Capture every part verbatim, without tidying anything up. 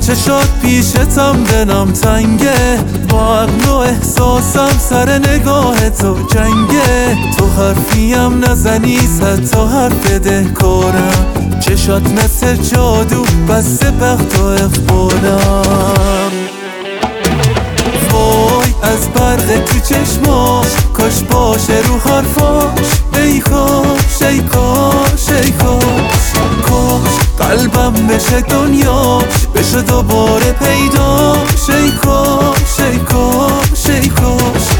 چشات پیشتم دلم تنگه، با عقل و احساسم سر نگاه تو جنگه. تو حرفیم نزنی صد تا حرف بده کارم، چشات مثل جادو بسته بخت و اقبالم. وای از برق تو چشماش، کاش باشه رو حرفاش. ای کاش ای کاش ای کاش کاش قلبم بشه دنیاش، بشه دوباره پیداش. ای کاش ای کاش ای کاش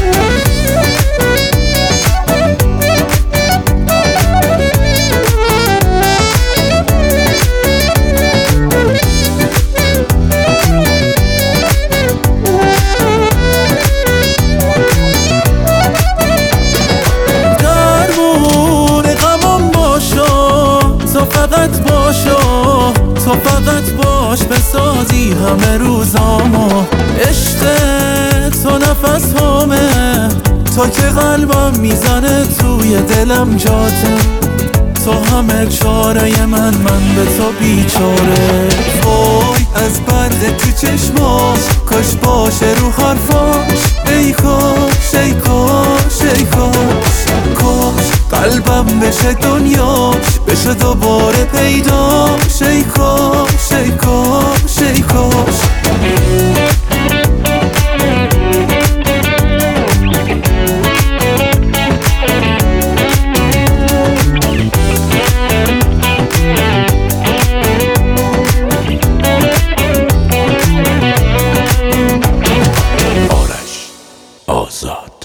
فقط باشو، تو فقط باش بسازی همه روزامو. عشق تو نفس همه، تا که قلبم میزنه توی دلم جاته. تو همه چاره من، من به تو بیچاره. وای از برق تو چشماش، کاش باشه رو حرفاش. ای کاش ای کاش ای کاش کاش قلبم بشه دنیاش، بشه دوباره پیداش. ای کاش ای کاش ای کاش آرش آزاد.